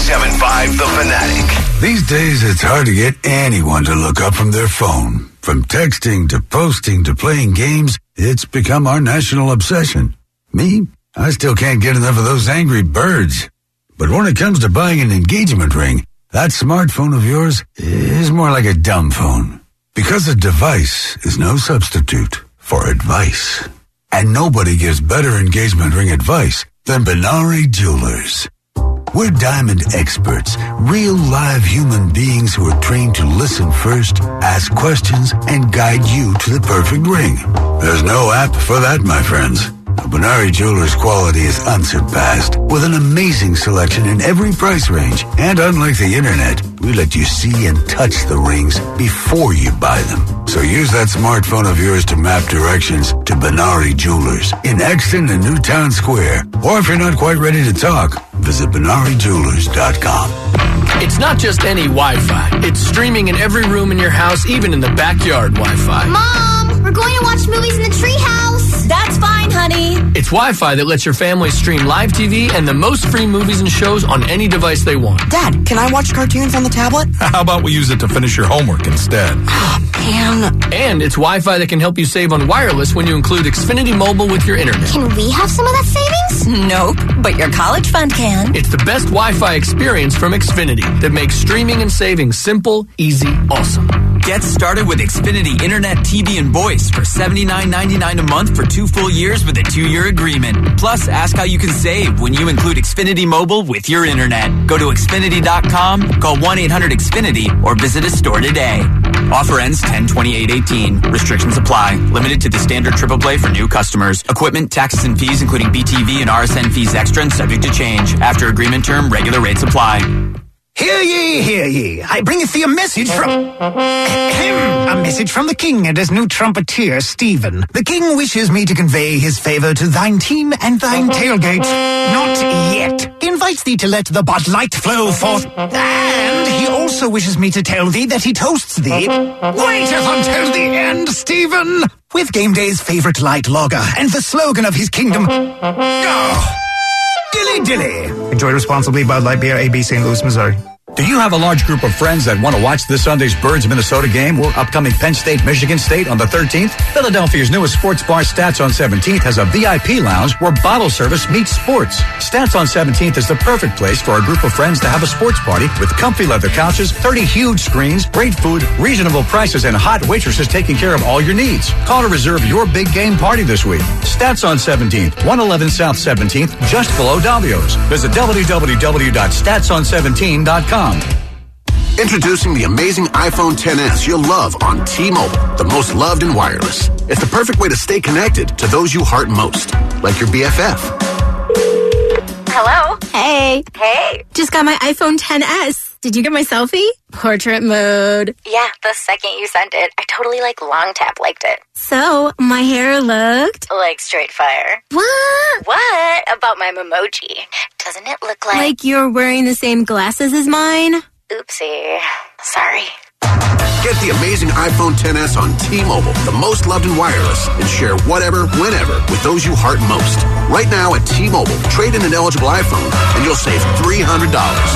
97.5 The Fanatic. These days, it's hard to get anyone to look up from their phone. From texting to posting to playing games, it's become our national obsession. Me, I still can't get enough of those Angry Birds. But when it comes to buying an engagement ring, that smartphone of yours is more like a dumb phone. Because a device is no substitute for advice. And nobody gives better engagement ring advice than Benari Jewelers. We're diamond experts, real live human beings who are trained to listen first, ask questions, and guide you to the perfect ring. There's no app for that, my friends. Benari Jewelers' quality is unsurpassed, with an amazing selection in every price range. And unlike the internet, we let you see and touch the rings before you buy them. So use that smartphone of yours to map directions to Benari Jewelers in Exton and Newtown Square. Or if you're not quite ready to talk, visit BenariJewelers.com. It's not just any Wi-Fi. It's streaming in every room in your house, even in the backyard Wi-Fi. Mom, we're going to watch movies in the treehouse. That's fine, honey. It's Wi-Fi that lets your family stream live TV and the most free movies and shows on any device they want. Dad, can I watch cartoons on the tablet? How about we use it to finish your homework instead? Oh, man. And it's Wi-Fi that can help you save on wireless when you include Xfinity Mobile with your internet. Can we have some of that savings? Nope, but your college fund can. It's the best Wi-Fi experience from Xfinity that makes streaming and saving simple, easy, awesome. Get started with Xfinity Internet, TV, and Voice for $79.99 a month for 2 full years with a 2-year agreement. Plus, ask how you can save when you include Xfinity Mobile with your internet. Go to Xfinity.com, call 1-800-XFINITY, or visit a store today. Offer ends 10/28/18. Restrictions apply. Limited to the standard triple play for new customers. Equipment, taxes, and fees, including BTV and RSN fees extra and subject to change. After agreement term, regular rates apply. Hear ye, hear ye. I bringeth thee a message from... a message from the king and his new trumpeter, Stephen. The king wishes me to convey his favor to thine team and thine tailgate. Not yet. He invites thee to let the Bud Light flow forth. And he also wishes me to tell thee that he toasts thee. Waiteth until the end, Stephen. With Game Day's favorite light lager and the slogan of his kingdom... Oh. Dilly Dilly. Enjoy responsibly. Bud Light Beer, AB, St. Louis, Missouri. Do you have a large group of friends that want to watch this Sunday's Birds Minnesota game or upcoming Penn State Michigan State on the 13th? Philadelphia's newest sports bar, Stats on 17th, has a VIP lounge where bottle service meets sports. Stats on 17th is the perfect place for a group of friends to have a sports party with comfy leather couches, 30 huge screens, great food, reasonable prices, and hot waitresses taking care of all your needs. Call to reserve your big game party this week. Stats on 17th, 111 South 17th, just below Davio's. Visit www.statson17.com. Introducing the amazing iPhone XS you'll love on T-Mobile, the most loved in wireless. It's the perfect way to stay connected to those you heart most, like your BFF. Hello? Hey. Hey. Just got my iPhone XS. Did you get my selfie? Portrait mode. Yeah, the second you sent it, I totally long tap liked it. So, my hair looked? Like straight fire. What? What about my Memoji? Doesn't it look like... Like you're wearing the same glasses as mine? Oopsie. Sorry. Get the amazing iPhone XS on T-Mobile, the most loved in wireless, and share whatever, whenever with those you heart most. Right now at T-Mobile, trade in an eligible iPhone and you'll save $300.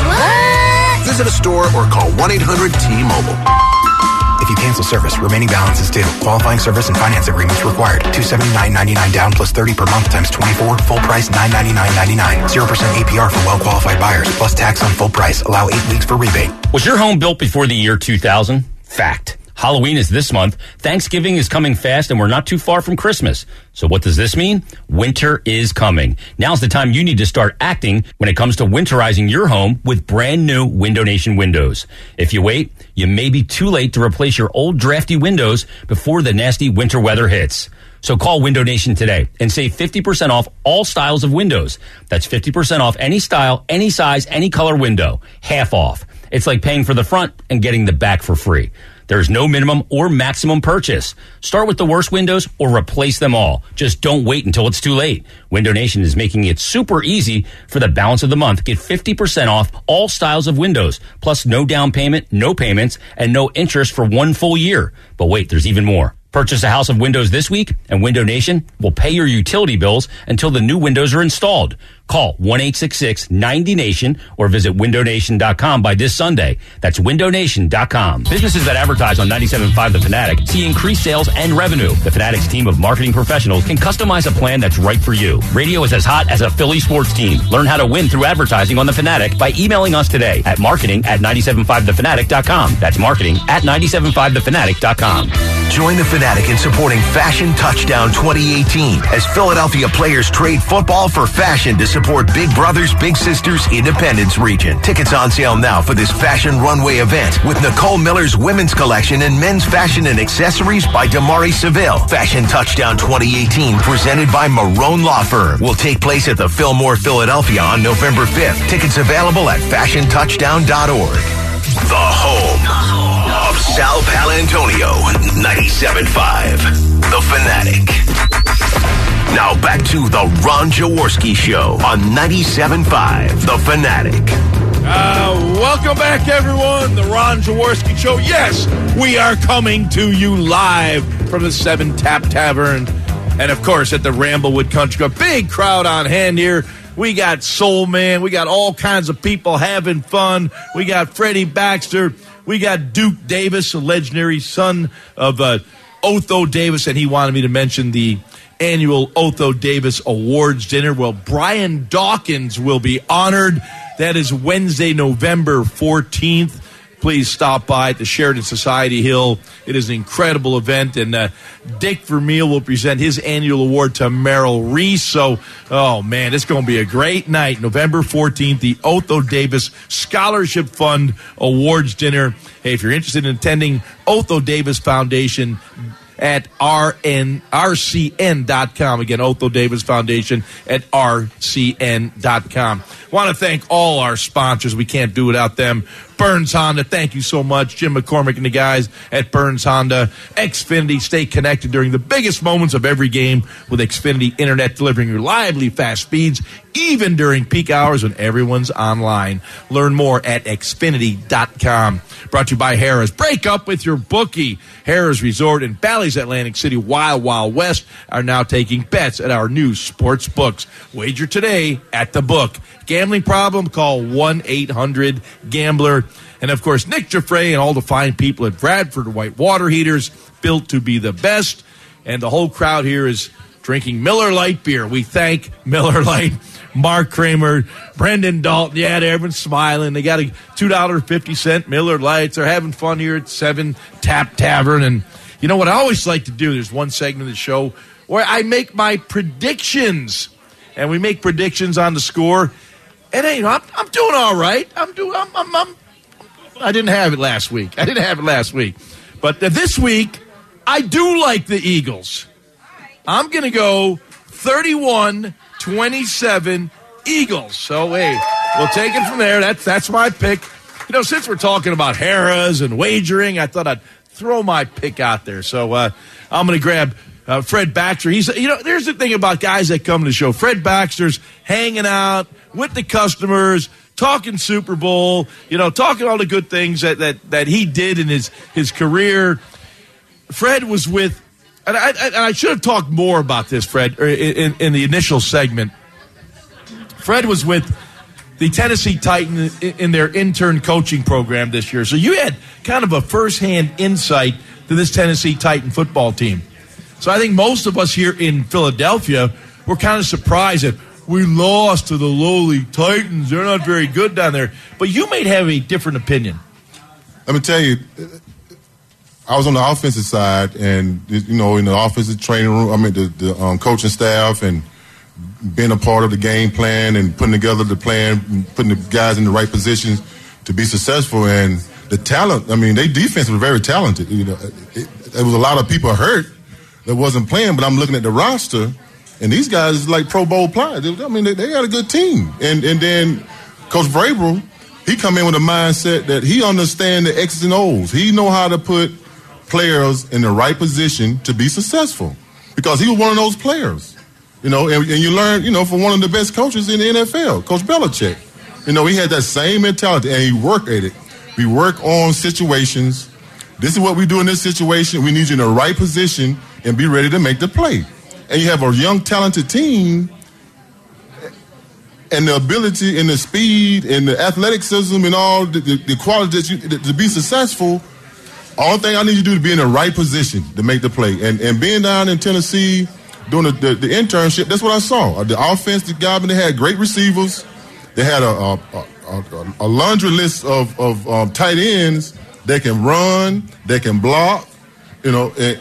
What? Visit a store or call 1-800-T-Mobile. If you cancel service, remaining balance is due. Qualifying service and finance agreements required. $279.99 down plus 30 per month times 24. Full price $999.99. 0% APR for well-qualified buyers. Plus tax on full price. Allow 8 weeks for rebate. Was your home built before the year 2000? Fact. Halloween is this month. Thanksgiving is coming fast, and we're not too far from Christmas. So what does this mean? Winter is coming. Now's the time you need to start acting when it comes to winterizing your home with brand new Window Nation windows. If you wait, you may be too late to replace your old drafty windows before the nasty winter weather hits. So call Window Nation today and save 50% off all styles of windows. That's 50% off any style, any size, any color window. Half off. It's like paying for the front and getting the back for free. There's no minimum or maximum purchase. Start with the worst windows or replace them all. Just don't wait until it's too late. Window Nation is making it super easy for the balance of the month. Get 50% off all styles of windows, plus no down payment, no payments, and no interest for 1 full year. But wait, there's even more. Purchase a house of windows this week, and Window Nation will pay your utility bills until the new windows are installed. Call 1-866-90-NATION or visit windownation.com by this Sunday. That's windownation.com. Businesses that advertise on 97.5 The Fanatic see increased sales and revenue. The Fanatic's team of marketing professionals can customize a plan that's right for you. Radio is as hot as a Philly sports team. Learn how to win through advertising on The Fanatic by emailing us today at marketing@975thefanatic.com. That's marketing@975thefanatic.com. Join the Fanatic in supporting Fashion Touchdown 2018 as Philadelphia players trade football for fashion to support Big Brothers Big Sisters Independence Region. Tickets on sale now for this fashion runway event with Nicole Miller's women's collection and men's fashion and accessories by Damari Seville. Fashion Touchdown 2018 presented by Marone Law Firm will take place at the Fillmore, Philadelphia on November 5th. Tickets available at fashiontouchdown.org. The home of Sal Palantonio, 97.5. The Fanatic. Now back to the Ron Jaworski Show on 97.5 The Fanatic. Welcome back, everyone. The Ron Jaworski Show. Yes, we are coming to you live from the 7 Tap Tavern. And, of course, at the Ramblewood Country Club. Big crowd on hand here. We got Soul Man. We got all kinds of people having fun. We got Freddie Baxter. We got Duke Davis, a legendary son of Otho Davis. And he wanted me to mention the annual Otho Davis Awards dinner. Well, Brian Dawkins will be honored. That is Wednesday, November 14th. Please stop by at the Sheridan Society Hill. It is an incredible event, and Dick Vermeil will present his annual award to Merrill Reese. So, oh, man, it's going to be a great night. November 14th, the Otho Davis Scholarship Fund Awards Dinner. Hey, if you're interested in attending, Otho Davis Foundation at rcn.com. Again, Otho Davis Foundation at rcn.com. Want to thank all our sponsors. We can't do without them. Burns Honda, thank you so much. Jim McCormick and the guys at Burns Honda. Xfinity, stay connected during the biggest moments of every game with Xfinity Internet, delivering reliably fast speeds, even during peak hours when everyone's online. Learn more at Xfinity.com. Brought to you by Harrah's. Break up with your bookie. Harrah's Resort in Bally's Atlantic City, Wild Wild West, are now taking bets at our new sports books. Wager today at the book. Gambling problem? Call 1-800-GAMBLER. And, of course, Nick Giuffre and all the fine people at Bradford White Water Heaters, built to be the best. And the whole crowd here is drinking Miller Lite beer. We thank Miller Lite, Mark Kramer, Brendan Dalton. Yeah, everyone's smiling. They got a $2.50 Miller Lights. They're having fun here at 7 Tap Tavern. And you know what I always like to do? There's one segment of the show where I make my predictions. And we make predictions on the score. And, hey, I'm doing all right. I didn't have it last week. But this week, I do like the Eagles. I'm going to go 31-27 Eagles. So, hey, we'll take it from there. That's my pick. You know, since we're talking about Harrah's and wagering, I thought I'd throw my pick out there. So I'm going to grab Fred Baxter. There's the thing about guys that come to the show. Fred Baxter's hanging out with the customers, talking Super Bowl, talking all the good things that he did in his career. Fred was with, and I should have talked more about this, Fred, in the initial segment. Fred was with the Tennessee Titans in their intern coaching program this year. So you had kind of a firsthand insight to this Tennessee Titan football team. So I think most of us here in Philadelphia were kind of surprised that we lost to the lowly Titans. They're not very good down there. But you may have a different opinion. Let me tell you, I was on the offensive side, and in the offensive training room, the coaching staff, and being a part of the game plan and putting together the plan, and putting the guys in the right positions to be successful. And the talent, their defense was very talented. There was a lot of people hurt that wasn't playing, but I'm looking at the roster, and these guys is like Pro Bowl players. They got a good team. And then Coach Vrabel, he come in with a mindset that he understands the X's and O's. He know how to put players in the right position to be successful, because he was one of those players, and you learn, from one of the best coaches in the NFL, Coach Belichick. He had that same mentality, and he worked at it. We work on situations. This is what we do in this situation. We need you in the right position and be ready to make the play. And you have a young, talented team, and the ability and the speed and the athleticism and all the qualities to be successful. All thing I need you to do is be in the right position to make the play. And being down in Tennessee doing the internship, that's what I saw. The offense, they had great receivers. They had a laundry list of tight ends. They can run, they can block, I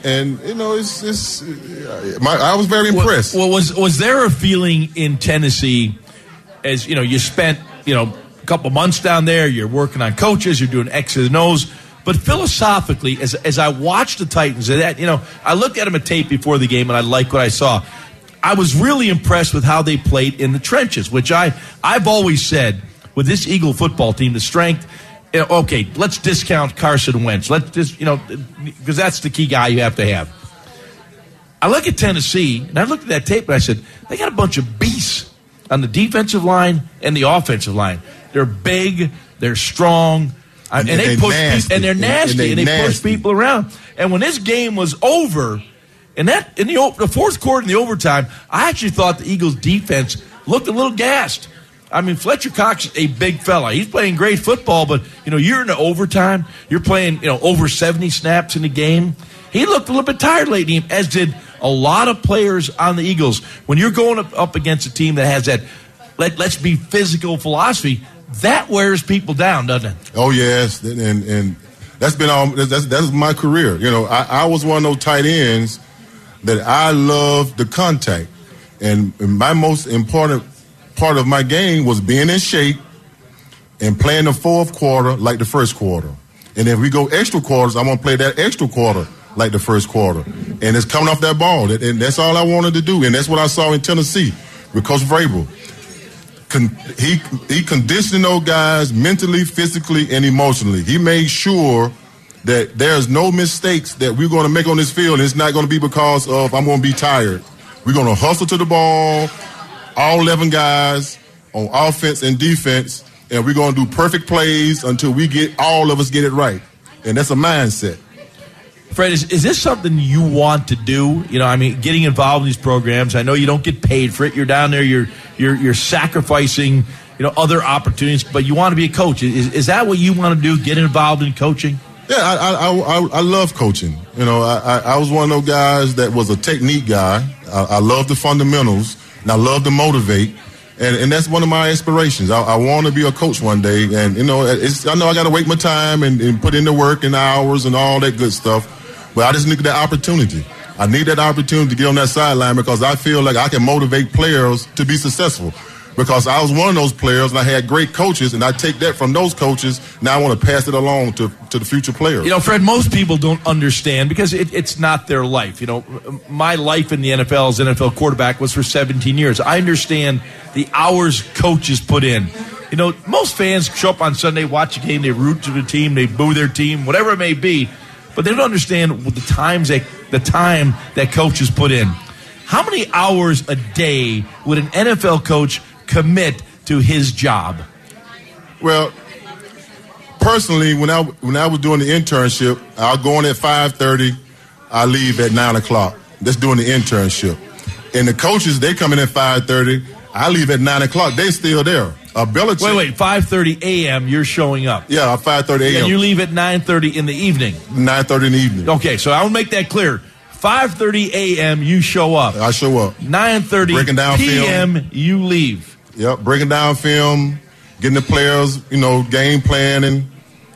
was very impressed. Well, was there a feeling in Tennessee, as you spent a couple months down there, you're working on coaches, you're doing X's and O's. But philosophically, as I watched the Titans, I looked at them at tape before the game, and I liked what I saw. I was really impressed with how they played in the trenches, which I've always said with this Eagle football team, the strength. Okay, let's discount Carson Wentz. Let's just because that's the key guy you have to have. I look at Tennessee, and I looked at that tape, and I said they got a bunch of beasts on the defensive line and the offensive line. They're big, they're strong. And they push people, and they're nasty, and they push people around. And when this game was over, in the fourth quarter in the overtime, I actually thought the Eagles' defense looked a little gassed. Fletcher Cox is a big fella. He's playing great football, but you're in the overtime. You're playing over 70 snaps in the game. He looked a little bit tired late in the game, as did a lot of players on the Eagles. When you're going up against a team that has that let's be physical philosophy, that wears people down, doesn't it? Oh, yes, and that's my career. I was one of those tight ends that I love the contact, and my most important part of my game was being in shape and playing the fourth quarter like the first quarter. And if we go extra quarters, I want to play that extra quarter like the first quarter. And it's coming off that ball, and that's all I wanted to do, and that's what I saw in Tennessee with Coach Vrabel. He conditioned those guys mentally, physically, and emotionally. He made sure that there's no mistakes that we're going to make on this field, and it's not going to be because of I'm going to be tired. We're going to hustle to the ball, all 11 guys on offense and defense, and we're going to do perfect plays until all of us get it right. And that's a mindset. Fred, is this something you want to do? Getting involved in these programs. I know you don't get paid for it. You're down there. You're sacrificing other opportunities, but you want to be a coach. Is that what you want to do, get involved in coaching? Yeah, I love coaching. I was one of those guys that was a technique guy. I love the fundamentals, and I love to motivate. And that's one of my aspirations. I want to be a coach one day. And, I know I got to wait my time and put in the work and hours and all that good stuff. But I just need that opportunity. I need that opportunity to get on that sideline because I feel like I can motivate players to be successful. Because I was one of those players and I had great coaches, and I take that from those coaches. Now I want to pass it along to the future players. Fred, most people don't understand because it's not their life. My life in the NFL as NFL quarterback was for 17 years. I understand the hours coaches put in. Most fans show up on Sunday, watch a game, they root to the team, they boo their team, whatever it may be, but they don't understand the time that coaches put in. How many hours a day would an NFL coach commit to his job? Well, personally, when I was doing the internship, I'll go in at 5:30, I leave at 9 o'clock. That's doing the internship. And the coaches, they come in at 5:30, I leave at 9 o'clock. They still there. Belichick. Wait, 5:30 a.m. you're showing up. Yeah, 5:30 a.m. And you leave at 9:30 in the evening. 9:30 in the evening. Okay, so I'll make that clear. 5:30 a.m. you show up. I show up. 9:30 breaking down p.m. film. you leave. Yep, breaking down film, getting the players, game planning,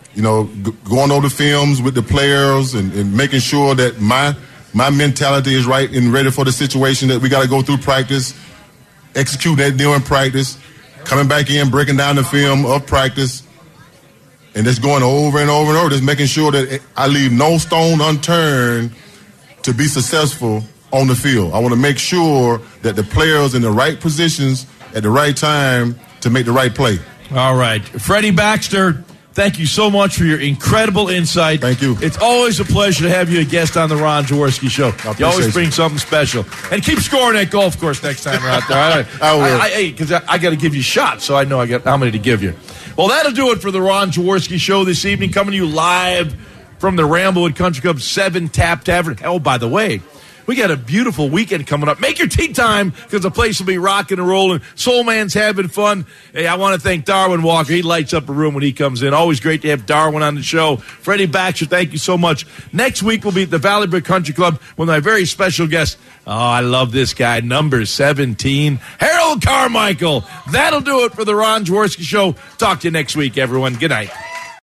going over the films with the players and making sure that my mentality is right and ready for the situation that we got to go through practice, execute that deal in practice, coming back in, breaking down the film of practice, and just going over and over and over, just making sure that I leave no stone unturned to be successful on the field. I want to make sure that the players in the right positions at the right time to make the right play. All right. Freddie Baxter, thank you so much for your incredible insight. Thank you. It's always a pleasure to have you a guest on the Ron Jaworski Show. You always bring something special. And keep scoring that golf course next time we're out there. I will. Because I got to give you shots, so I know I got how many to give you. Well, that'll do it for the Ron Jaworski Show this evening, coming to you live from the Ramblewood Country Club 7 Tap Tavern. Oh, by the way, we got a beautiful weekend coming up. Make your tea time because the place will be rocking and rolling. Soul Man's having fun. Hey, I want to thank Darwin Walker. He lights up a room when he comes in. Always great to have Darwin on the show. Freddie Baxter, thank you so much. Next week we'll be at the Valley Brook Country Club with my very special guest. Oh, I love this guy, number 17, Harold Carmichael. That'll do it for the Ron Jaworski Show. Talk to you next week, everyone. Good night.